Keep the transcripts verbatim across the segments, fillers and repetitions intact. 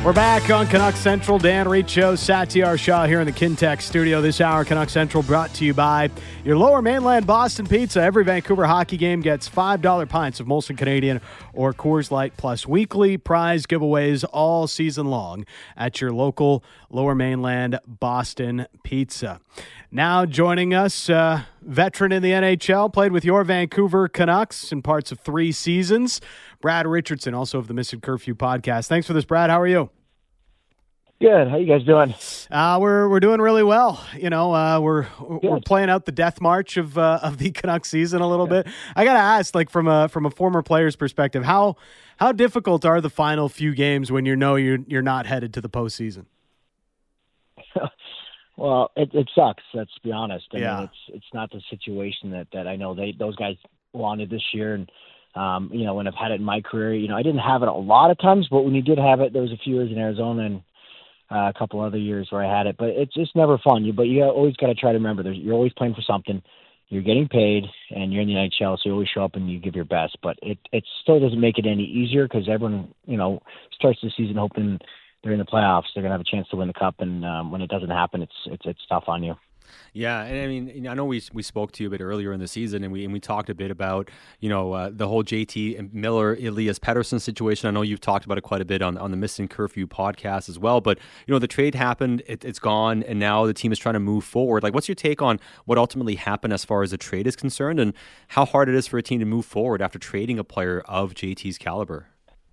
We're back on Canucks Central. Dan Riccio, Satyar Shah here in the Kintech studio. This hour, Canucks Central brought to you by your Lower Mainland Boston Pizza. Every Vancouver hockey game gets five dollars pints of Molson Canadian or Coors Light, plus weekly prize giveaways all season long at your local Lower Mainland Boston Pizza. Now joining us, uh, veteran in the N H L, played with your Vancouver Canucks in parts of three seasons, Brad Richardson, also of the Missing Curfew podcast. Thanks for this, Brad. How are you? Good. How you guys doing? Uh, we're we're doing really well. You know, uh, we're we're playing out the death march of uh, of the Canucks season a little yeah. bit. I gotta ask, like from a from a former player's perspective, how how difficult are the final few games when you know you're you're not headed to the postseason? Well, it, it sucks. Let's be honest. I yeah. mean, it's it's not the situation that, that I know they those guys wanted this year, and um, you know, when I've had it in my career, you know, I didn't have it a lot of times, but when you did have it, there was a few years in Arizona and uh, a couple other years where I had it. But it's just never fun. You but you always got to try to remember, there's, you're always playing for something. You're getting paid, and you're in the N H L, so you always show up and you give your best. But it it still doesn't make it any easier because everyone, you know, starts the season hoping they're in the playoffs. They're going to have a chance to win the cup, and um, when it doesn't happen, it's it's it's tough on you. Yeah, and I mean, I know we we spoke to you a bit earlier in the season, and we and we talked a bit about, you know, uh, the whole J T and Miller, Elias Pettersson situation. I know you've talked about it quite a bit on on the Missing Curfew podcast as well. But you know, the trade happened, it, it's gone, and now the team is trying to move forward. Like, what's your take on what ultimately happened as far as the trade is concerned, and how hard it is for a team to move forward after trading a player of J T's caliber?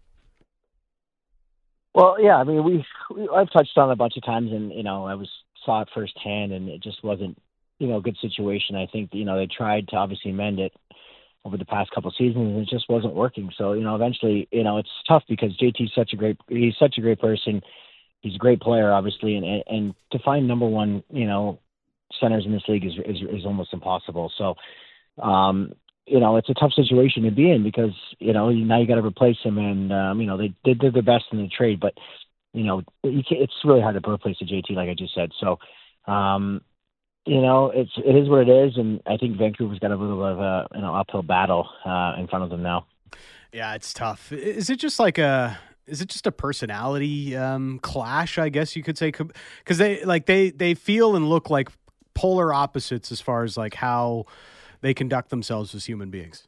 Well, yeah, I mean, we, we I've touched on it a bunch of times, and you know, I was saw it firsthand, and it just wasn't, you know, a good situation. I think, you know, they tried to obviously mend it over the past couple of seasons, and it just wasn't working. So, you know, eventually, you know, it's tough because J T's such a great, he's such a great person. He's a great player, obviously, and and to find number one, you know, centers in this league is is, is almost impossible. So, um, you know, it's a tough situation to be in because, you know, now you got to replace him, and um, you know, they, they did their best in the trade, but you know, you can't, it's really hard to replace a J T, like I just said. So, um, you know, it's it is what it is, and I think Vancouver's got a little bit of a you know uphill battle uh, in front of them now. Yeah, it's tough. Is it just like a is it just a personality um, clash? I guess you could say, because they like they they feel and look like polar opposites as far as like how they conduct themselves as human beings.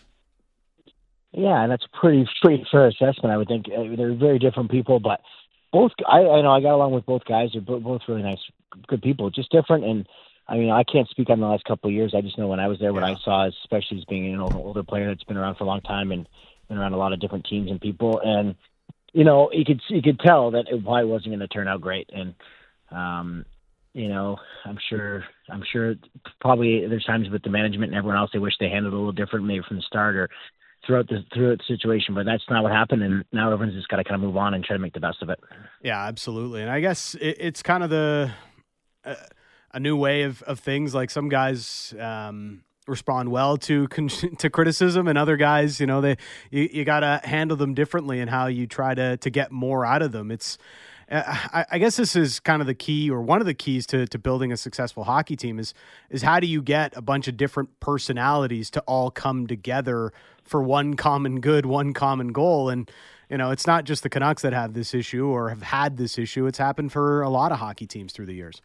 Yeah, and that's a pretty pretty fair assessment. I would think they're very different people, but. Both, I, I know I got along with both guys. They're both really nice, good people, just different. And I mean, I can't speak on the last couple of years. I just know when I was there, what yeah. I saw, especially as being an older, older player that's been around for a long time and been around a lot of different teams and people. And, you know, you could, you could tell that it probably wasn't going to turn out great. And, um, you know, I'm sure, I'm sure probably there's times with the management and everyone else, they wish they handled it a little different, maybe from the start or throughout the throughout the situation, but that's not what happened, and now everyone's just got to kind of move on and try to make the best of it. Yeah, absolutely. And I guess it, it's kind of the uh, a new way of, of things. Like some guys um, respond well to to criticism, and other guys, you know, they you, you got to handle them differently in how you try to to get more out of them. It's I, I guess this is kind of the key, or one of the keys to, to building a successful hockey team is is how do you get a bunch of different personalities to all come together for one common good, one common goal. And, you know, it's not just the Canucks that have this issue or have had this issue. It's happened for a lot of hockey teams through the years.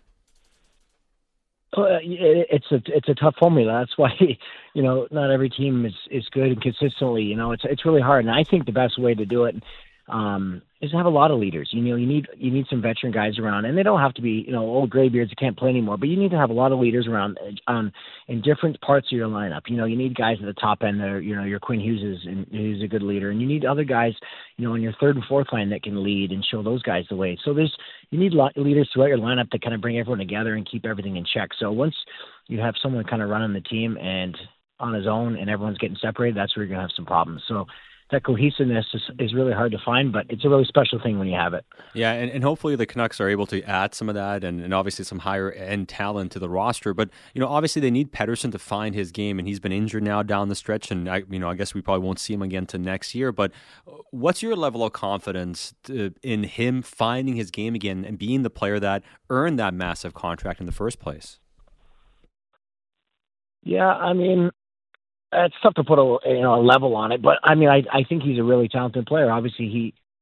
Uh, it's a it's a tough formula. That's why, you know, not every team is, is good and consistently. You know, it's it's really hard. And I think the best way to do it um, is to have a lot of leaders. You know, you need you need some veteran guys around, and they don't have to be, you know, old graybeards that can't play anymore. But you need to have a lot of leaders around on in different parts of your lineup. You know, you need guys at the top end that are, you know, your Quinn Hughes is and who's a good leader, and you need other guys, you know, in your third and fourth line that can lead and show those guys the way. So there's you need leaders throughout your lineup to kind of bring everyone together and keep everything in check. So once you have someone kind of running the team and on his own, and everyone's getting separated, that's where you're gonna have some problems. So that cohesiveness is, is really hard to find, but it's a really special thing when you have it. Yeah, and, and hopefully the Canucks are able to add some of that and, and obviously some higher end talent to the roster. But, you know, obviously they need Pettersson to find his game, and he's been injured now down the stretch, and, I, you know, I guess we probably won't see him again to next year. But what's your level of confidence to, in him finding his game again and being the player that earned that massive contract in the first place? Yeah, I mean, it's tough to put a you know a level on it, but I mean, I I think he's a really talented player. Obviously, he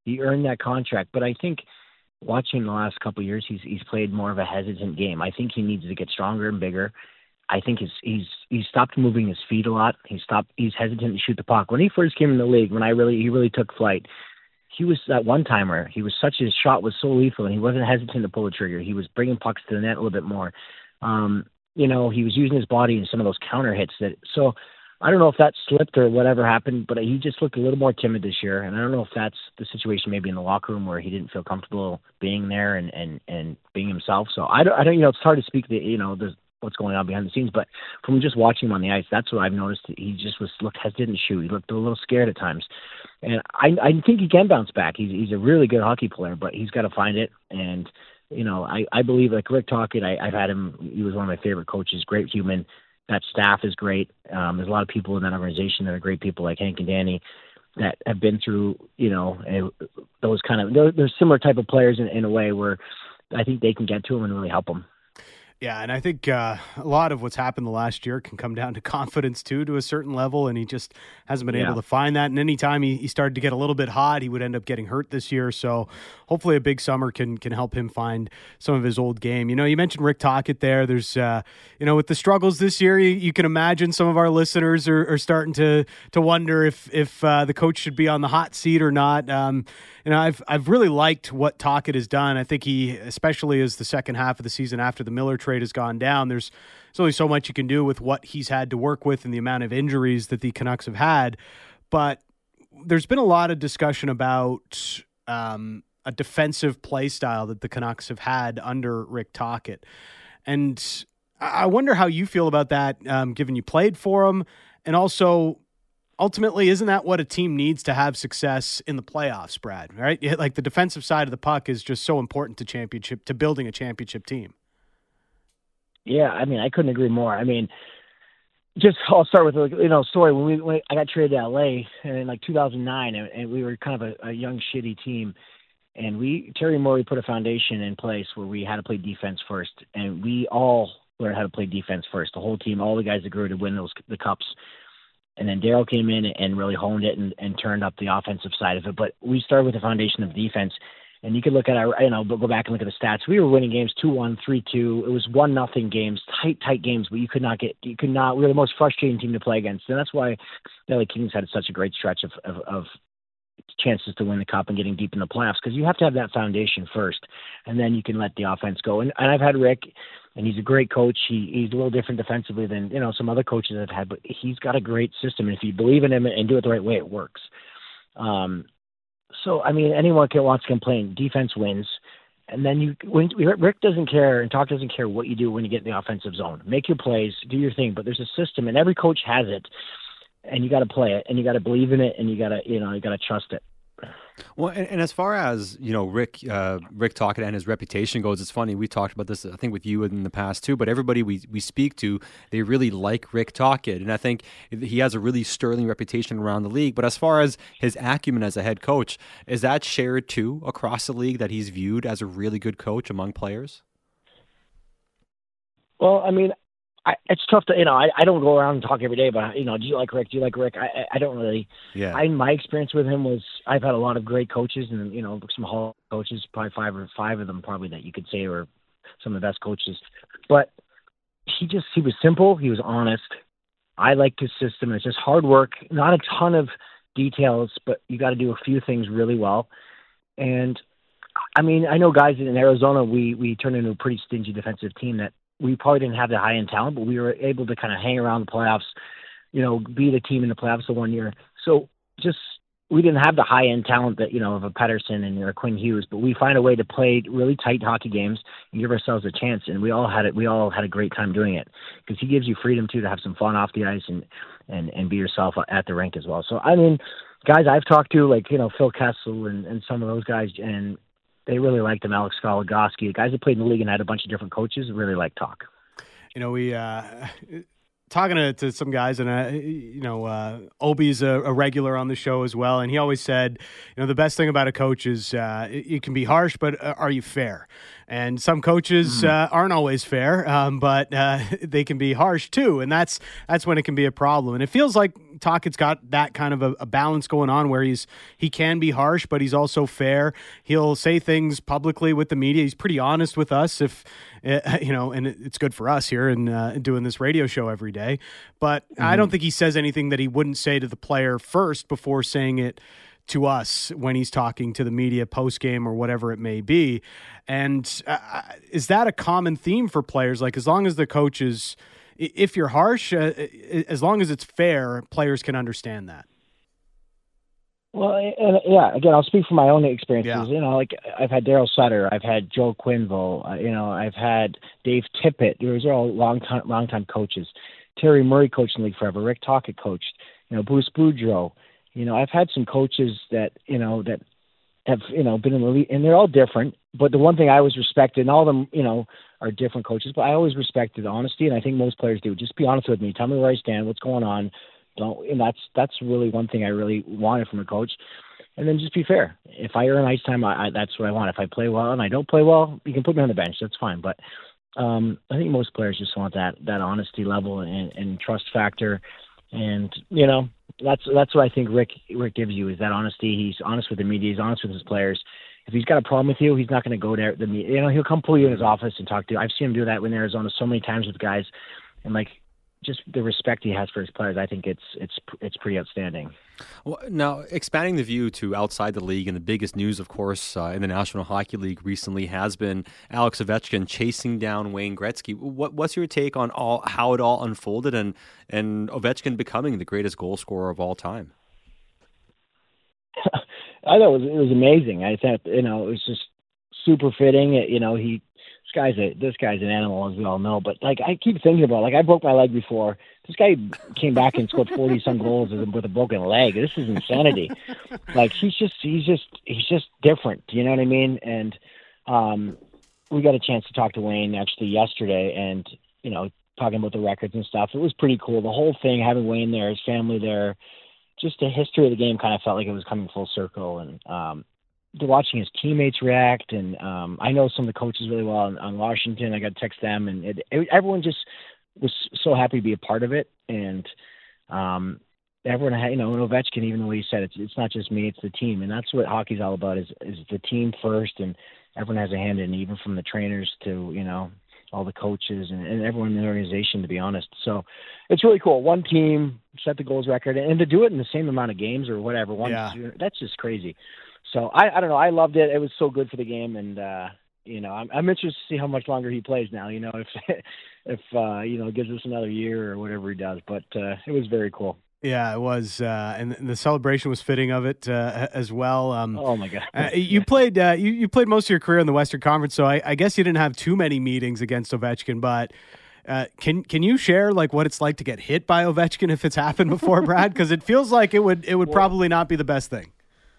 He earned that contract. But I think watching the last couple of years, he's he's played more of a hesitant game. I think he needs to get stronger and bigger. I think he's he's he's stopped moving his feet a lot. He stopped. He's hesitant to shoot the puck. When he first came in the league, when I really he really took flight, he was that one timer. He was such his shot was so lethal, and he wasn't hesitant to pull the trigger. He was bringing pucks to the net a little bit more. Um, you know, he was using his body in some of those counter hits. That so I don't know if that slipped or whatever happened, but he just looked a little more timid this year. And I don't know if that's the situation maybe in the locker room where he didn't feel comfortable being there and and and being himself. So I don't I don't you know it's hard to speak the you know there's what's going on behind the scenes, but from just watching him on the ice, that's what I've noticed. He just was looked hesitant to shoot. He looked a little scared at times, and I I think he can bounce back. He's he's a really good hockey player, but he's got to find it. And you know, I I believe like Rick Tocchet, I, I've had him. He was one of my favorite coaches. Great human. That staff is great. Um, there's a lot of people in that organization that are great people, like Hank and Danny, that have been through you know those kind of they're, they're similar type of players in, in a way where I think they can get to him and really help him. Yeah, and I think uh, a lot of what's happened the last year can come down to confidence, too, to a certain level, and he just hasn't been yeah. able to find that. And anytime he, he started to get a little bit hot, he would end up getting hurt this year. So hopefully a big summer can can help him find some of his old game. You know, you mentioned Rick Tocchet there. There's, uh, you know, with the struggles this year, you, you can imagine some of our listeners are, are starting to to wonder if if uh, the coach should be on the hot seat or not. Um, you know, I've I've really liked what Tocchet has done. I think he, especially as the second half of the season after the Miller trade has gone down, there's, there's only so much you can do with what he's had to work with and the amount of injuries that the Canucks have had. But there's been a lot of discussion about um, a defensive play style that the Canucks have had under Rick Tocchet. And I wonder how you feel about that, um, given you played for him, and also ultimately, isn't that what a team needs to have success in the playoffs, Brad, right? Like the defensive side of the puck is just so important to championship, to building a championship team. Yeah, I mean, I couldn't agree more. I mean, just I'll start with a you know story. When we when I got traded to L A in like two thousand nine, and, and we were kind of a, a young, shitty team, and we Terry Morey put a foundation in place where we had to play defense first, and we all learned how to play defense first. The whole team, all the guys that grew to win those the cups. And then Darryl came in and really honed it and, and turned up the offensive side of it. But we started with the foundation of defense. And you could look at our, you know, go back and look at the stats. We were winning games two one, three two. It was one nothing games, tight, tight games, but you could not get, you could not, we were the most frustrating team to play against. And that's why the L A Kings had such a great stretch of, of, of chances to win the cup and getting deep in the playoffs, because you have to have that foundation first, and then you can let the offense go. And, and I've had Rick, and he's a great coach. He, he's a little different defensively than, you know, some other coaches I've had, but he's got a great system. And if you believe in him and do it the right way, it works. Um, so, I mean, anyone can wants to complain. Defense wins. And then you, when Rick doesn't care and Talk doesn't care what you do when you get in the offensive zone. Make your plays, do your thing, but there's a system, and every coach has it, and you got to play it, and you got to believe in it, and you got to, you know, you got to trust it. Well, and, and as far as, you know, Rick uh, Rick Tocchet and his reputation goes, it's funny. We talked about this, I think, with you in the past too. But everybody we, we speak to, they really like Rick Tocchet, and I think he has a really sterling reputation around the league. But as far as his acumen as a head coach, is that shared too across the league, that he's viewed as a really good coach among players? Well, I mean, I, it's tough to, you know, I, I don't go around and talk every day, but, you know, do you like Rick? Do you like Rick? I I don't really. Yeah. I, my experience with him was, I've had a lot of great coaches and, you know, some Hall coaches, probably five or five of them probably that you could say were some of the best coaches. But he just, he was simple. He was honest. I liked his system. It's just hard work, not a ton of details, but you got to do a few things really well. And, I mean, I know guys in Arizona, we, we turned into a pretty stingy defensive team that, we probably didn't have the high-end talent, but we were able to kind of hang around the playoffs, you know, be the team in the playoffs the one year. So just, we didn't have the high-end talent that, you know, of a Pettersson and or Quinn Hughes, but we find a way to play really tight hockey games and give ourselves a chance. And we all had it. We all had a great time doing it, because he gives you freedom too, to have some fun off the ice and, and, and be yourself at the rink as well. So, I mean, guys I've talked to, like, you know, Phil Kessel and, and some of those guys, and they really liked him. Alex Goligoski, the guys that played in the league and had a bunch of different coaches, really liked Talk. You know, we uh, talking to, to some guys, and uh, you know, uh, Obi's a, a regular on the show as well, and he always said, you know, the best thing about a coach is uh, it, it can be harsh, but uh, are you fair? And some coaches mm. uh, aren't always fair, um, but uh, they can be harsh too, and that's that's when it can be a problem. And it feels like Tocchet's got that kind of a, a balance going on where he's he can be harsh, but he's also fair. He'll say things publicly with the media. He's pretty honest with us, if uh, you know, and it's good for us here and uh, doing this radio show every day. But mm-hmm. I don't think he says anything that he wouldn't say to the player first before saying it to us when he's talking to the media post game or whatever it may be. And uh, is that a common theme for players? Like, as long as the coach is, if you're harsh, uh, as long as it's fair, players can understand that. Well, and, yeah, again, I'll speak from my own experiences. Yeah. You know, like I've had Daryl Sutter, I've had Joe Quenneville, uh, you know, I've had Dave Tippett. Those are all long time, long time coaches. Terry Murray coached in the league forever. Rick Tocchet coached. You know, Bruce Boudreau. You know, I've had some coaches that, you know, that have, you know, been in the league, and they're all different. But the one thing I always respected, and all of them, you know, are different coaches, but I always respected honesty, and I think most players do. Just be honest with me. Tell me where I stand, what's going on. Don't, and that's that's really one thing I really wanted from a coach. And then just be fair. If I earn ice time, I, I, that's what I want. If I play well and I don't play well, you can put me on the bench. That's fine. But um, I think most players just want that that honesty level and, and trust factor. And, you know, that's that's what I think Rick Rick gives you, is that honesty. He's honest with the media. He's honest with his players. If he's got a problem with you, he's not going to go there. The media, you know, he'll come pull you in his office and talk to you. I've seen him do that in Arizona so many times with guys, and like just the respect he has for his players, I think it's it's it's pretty outstanding. Well, now, expanding the view to outside the league, and the biggest news, of course, uh, in the National Hockey League recently has been Alex Ovechkin chasing down Wayne Gretzky. What, what's your take on all how it all unfolded, and and Ovechkin becoming the greatest goal scorer of all time? I thought it was, it was amazing. I thought, you know, it was just super fitting. You know, he this guy's a this guy's an animal, as we all know. But like, I keep thinking about, like, I broke my leg before. This guy came back and scored forty some goals with a broken leg. This is insanity. Like, he's just he's just he's just different. You know what I mean? And um, we got a chance to talk to Wayne actually yesterday, and you know, talking about the records and stuff. It was pretty cool. The whole thing, having Wayne there, his family there, just the history of the game kind of felt like it was coming full circle. And um, watching his teammates react, and um, I know some of the coaches really well on, on Washington. I got to text them, and it, it, everyone just was so happy to be a part of it. And um, everyone had, you know, Ovechkin, even though he said it's it's not just me, it's the team, and that's what hockey's all about, is is the team first, and everyone has a hand in, even from the trainers to, you know, all the coaches and, and everyone in the organization, to be honest. So it's really cool. One team set the goals record, and to do it in the same amount of games or whatever, one, yeah. two, that's just crazy. So I, I don't know. I loved it. It was so good for the game, and uh, you know, I'm, I'm interested to see how much longer he plays now. You know, if if uh, you know, gives us another year or whatever he does. But uh, it was very cool. Yeah, it was, uh, and the celebration was fitting of it uh, as well. Um, oh my God! uh, you yeah. played uh, you you played most of your career in the Western Conference, so I, I guess you didn't have too many meetings against Ovechkin. But uh, can can you share like what it's like to get hit by Ovechkin if it's happened before, Brad? Because it feels like it would it would well, probably not be the best thing.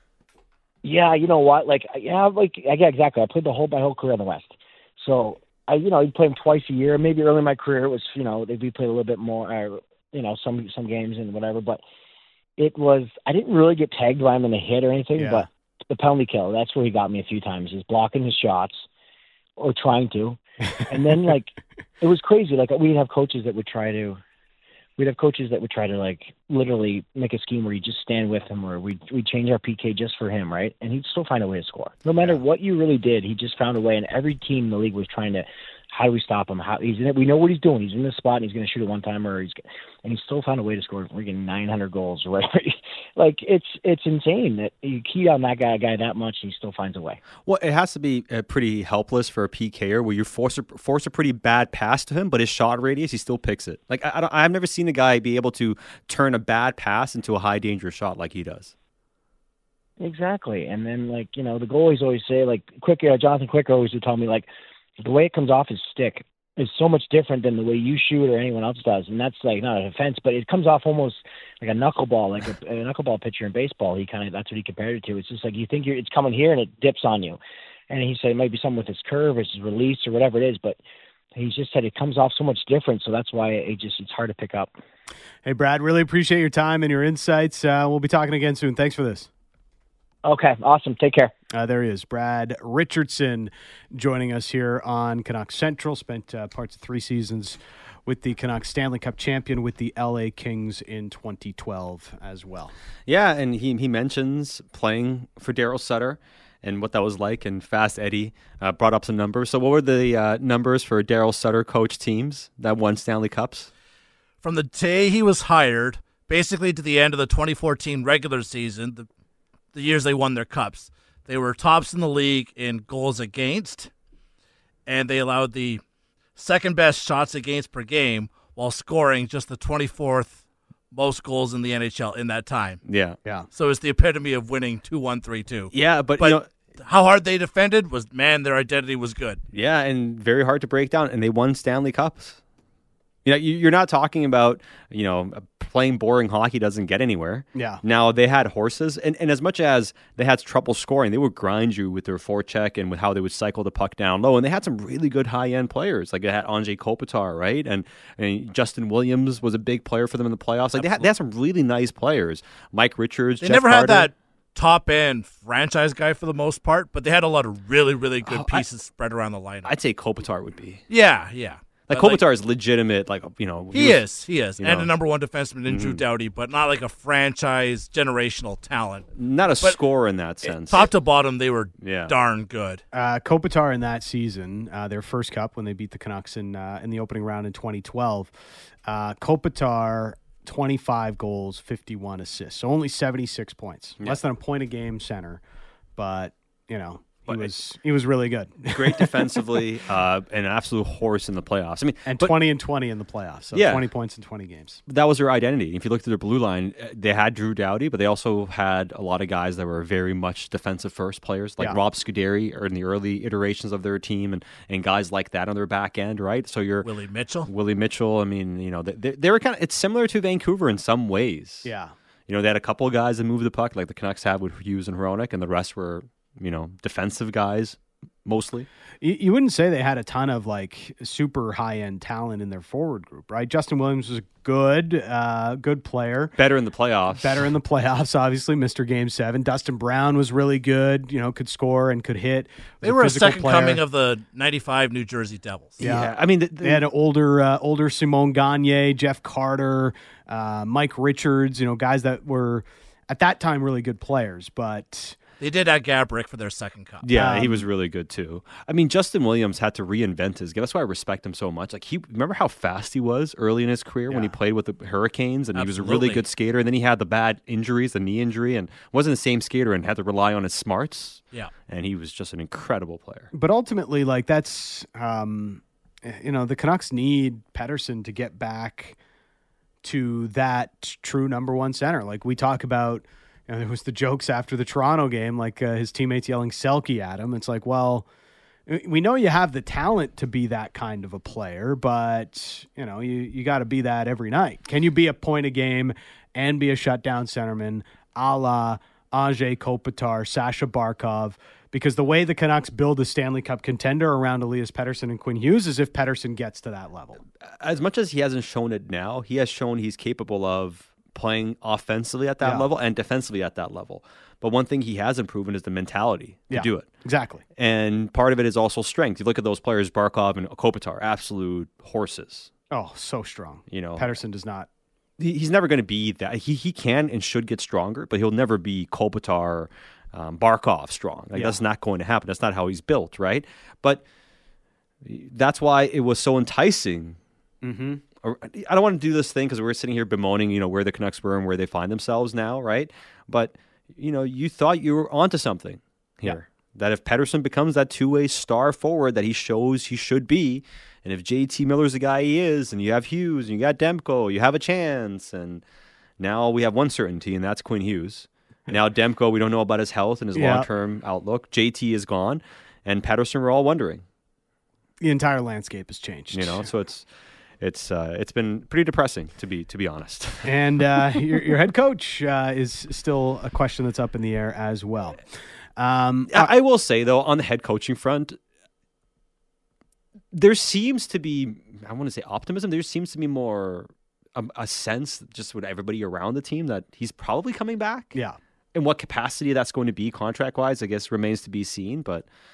Yeah, you know what? Like, yeah, like yeah, exactly. I played the whole my whole career in the West, so I you know I played him twice a year. Maybe early in my career it was, you know, they played a little bit more. Uh, you know, some some games and whatever, but it was, I didn't really get tagged by him in the hit or anything, yeah. but the penalty kill, that's where he got me a few times. He's blocking his shots, or trying to. And then, like, it was crazy. Like, we'd have coaches that would try to, we'd have coaches that would try to, like, literally make a scheme where you just stand with him, or we'd, we'd change our P K just for him, right? And he'd still find a way to score. No matter yeah. what you really did, he just found a way, and every team in the league was trying to, how do we stop him? How he's in it? We know what he's doing. He's in this spot, and he's going to shoot it one time, or he's, and he still found a way to score freaking nine hundred goals or whatever. Like, it's it's insane that you key on that guy, guy that much, and he still finds a way. Well, it has to be uh, pretty helpless for a P K er where you force a, force a pretty bad pass to him, but his shot radius, he still picks it. Like, I, I don't, I've never seen a guy be able to turn a bad pass into a high danger shot like he does. Exactly, and then, like, you know, the goalies always say, like, Quick, uh, Jonathan Quick always would tell me, like, the way it comes off his stick is so much different than the way you shoot or anyone else does. And that's, like, not an offense, but it comes off almost like a knuckleball, like a, a knuckleball pitcher in baseball. He kind of, that's what he compared it to. It's just like, you think you're, it's coming here and it dips on you. And he said it might be something with his curve or his release or whatever it is, but he just said it comes off so much different. So that's why it just, it's hard to pick up. Hey, Brad, really appreciate your time and your insights. Uh, we'll be talking again soon. Thanks for this. Okay, awesome. Take care. Uh, there he is, Brad Richardson, joining us here on Canucks Central. Spent uh, parts of three seasons with the Canucks, Stanley Cup champion with the L A Kings in twenty twelve as well. Yeah, and he he mentions playing for Daryl Sutter and what that was like. And Fast Eddie uh, brought up some numbers. So what were the uh, numbers for Daryl Sutter coach teams that won Stanley Cups? From the day he was hired, basically to the end of the twenty fourteen regular season, the, the years they won their cups, they were tops in the league in goals against, and they allowed the second best shots against per game while scoring just the twenty-fourth most goals in the N H L in that time. Yeah. Yeah. So it's the epitome of winning two one, three two. Yeah, but, But you know, how hard they defended was, man, their identity was good. yeah, and very hard to break down, and they won Stanley Cups. You know, you- you're not talking about, you know, playing boring hockey doesn't get anywhere. Yeah. Now, they had horses, and, and as much as they had trouble scoring, they would grind you with their forecheck and with how they would cycle the puck down low, and they had some really good high-end players. Like, they had Anze Kopitar, right? And, and Justin Williams was a big player for them in the playoffs. Like, they had, they had some really nice players. Mike Richards, They Jeff never Carter. had that top-end franchise guy for the most part, but they had a lot of really, really good Oh, I- pieces spread around the lineup. I'd say Kopitar would be. yeah, yeah. Like, But, Kopitar is legitimate, like, you know. He was- is, he is. you And know. a number one defenseman in Drew Doughty, but not like a franchise generational talent. Not a But scorer in that sense. Top to bottom, they were Yeah. darn good. Uh, Kopitar in that season, uh, their first cup when they beat the Canucks in uh, in the opening round in twenty twelve, uh, Kopitar twenty-five goals, fifty-one assists, so only seventy-six points, less than a point a game center, but you know he But was he was really good. Great defensively, uh, and an absolute horse in the playoffs. I mean, And but twenty and twenty in the playoffs, so Yeah. twenty points in twenty games. that was their identity. If you looked at their blue line, uh, they had Drew Doughty, but they also had a lot of guys that were very much defensive first players, like Yeah. Rob Scuderi, or in the early iterations of their team, and, and guys like that on their back end, right? So you're Willie Mitchell. Willie Mitchell. I mean, you know, they, they, they were kind of. It's similar to Vancouver in some ways. Yeah, You know, they had a couple of guys that moved the puck, like the Canucks had with Hughes and Hronik, and the rest were, you know, defensive guys mostly. you, you wouldn't say they had a ton of like super high end talent in their forward group, right? Justin Williams was good, uh, good player. Better in the playoffs. Better in the playoffs, obviously. Mister Game Seven. Dustin Brown was really good. You know, could score and could hit. Was They were a physical second player. coming of the ninety-five New Jersey Devils. Yeah. Yeah. I mean, the, the, They had an older, uh, older Simone Gagne, Jeff Carter, uh, Mike Richards. You know, guys that were at that time really good players, but They did add Gabrick for their second cup. Yeah, he Um, was really good too. I mean, Justin Williams had to reinvent his game. That's why I respect him so much. Like, he remember how fast he was early in his career when he Yeah. played with the Hurricanes, and he was a Absolutely. really good skater. And then he had the bad injuries, the knee injury, and wasn't the same skater, and had to rely on his smarts. Yeah. And he was just an incredible player. but ultimately, like that's, um, you know, the Canucks need Pettersson to get back to that true number one center. Like we talk about, you know, there was the jokes after the Toronto game, like uh, his teammates yelling Selke at him. It's like, well, we know you have the talent to be that kind of a player, but you know, you, you got to be that every night. Can you be a point a game and be a shutdown centerman, a la Anze Kopitar, Sasha Barkov? Because the way the Canucks build a Stanley Cup contender around Elias Pettersson and Quinn Hughes is if Pettersson gets to that level. As much as he hasn't shown it now, he has shown he's capable of playing offensively at that Yeah. level and defensively at that level. But one thing he hasn't proven is the mentality to Yeah. do it. Exactly. And part of it is also strength. You look at those players, Barkov and Kopitar, absolute horses. Oh, so strong. You know, Pettersson does not. he, he's never going to be that. He he can and should get stronger, but he'll never be Kopitar, um, Barkov strong. Like Yeah. that's not going to happen. That's not how he's built, right? But that's why it was so enticing. Mm-hmm. Or- I don't want to do this thing because we're sitting here bemoaning, you know, where the Canucks were and where they find themselves now, right? But you know, you thought you were onto something here. That if Pettersson becomes that two-way star forward that he shows he should be, and if J T Miller's the guy he is, and you have Hughes, and you got Demko, you have a chance. And now we have one certainty, and that's Quinn Hughes. Now Demko, we don't know about his health and his Yeah. long-term outlook. J T is gone, and Pettersson, we're all wondering. The entire landscape has changed. You know, so it's it's uh, it's been pretty depressing to be to be honest. and uh, your, your head coach uh, is still a question that's up in the air as well. Um, I, I will say though, on the head coaching front, there seems to be, I want to say optimism. There seems to be more a, a sense just with everybody around the team that he's probably coming back. yeah. In what capacity that's going to be contract wise, I guess remains to be seen. But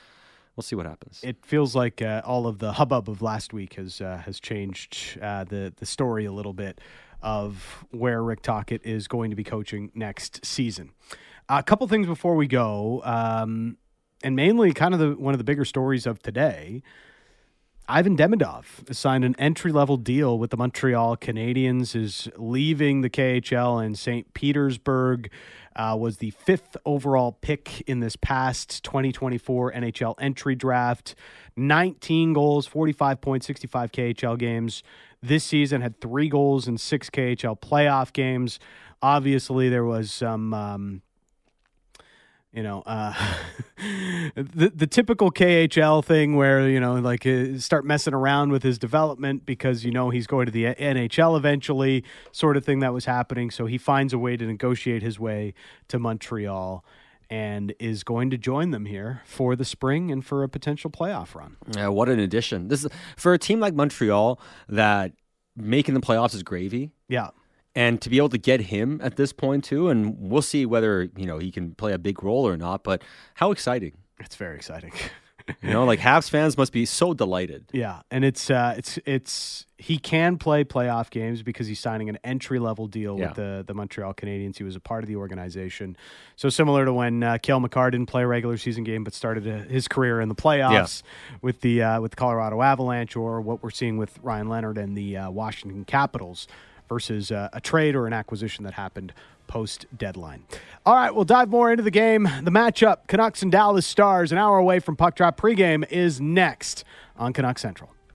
we'll see what happens. It feels like uh, all of the hubbub of last week has uh, has changed uh, the the story a little bit of where Rick Tocchet is going to be coaching next season. A couple things before we go, um, and mainly kind of the one of the bigger stories of today. Ivan Demidov signed an entry-level deal with the Montreal Canadiens, is leaving the K H L in Saint Petersburg, uh, was the fifth overall pick in this past twenty twenty-four N H L entry draft, nineteen goals, forty-five point six five K H L games. This season had three goals in six K H L playoff games. Obviously, there was some... Um, You know, uh, the the typical K H L thing where, you know, like uh, start messing around with his development because, you know, he's going to the N H L eventually, sort of thing that was happening. So he finds a way to negotiate his way to Montreal and is going to join them here for the spring and for a potential playoff run. Yeah, what an addition. This is for a team like Montreal that making the playoffs is gravy. Yeah. And to be able to get him at this point too, and we'll see whether, you know, he can play a big role or not, but how exciting. It's very exciting. You know, like Habs fans must be so delighted. Yeah, and it's uh, it's it's he can play playoff games because he's signing an entry level deal Yeah. with the the Montreal Canadiens. He was a part of the organization, so similar to when uh, Cale Makar didn't play a regular season game but started a, his career in the playoffs Yeah. with the uh, with the Colorado Avalanche, or what we're seeing with Ryan Leonard and the uh, Washington Capitals versus uh, a trade or an acquisition that happened post-deadline. All right, we'll dive more into the game. The matchup, Canucks and Dallas Stars, an hour away from puck drop. Pregame is next on Canucks Central.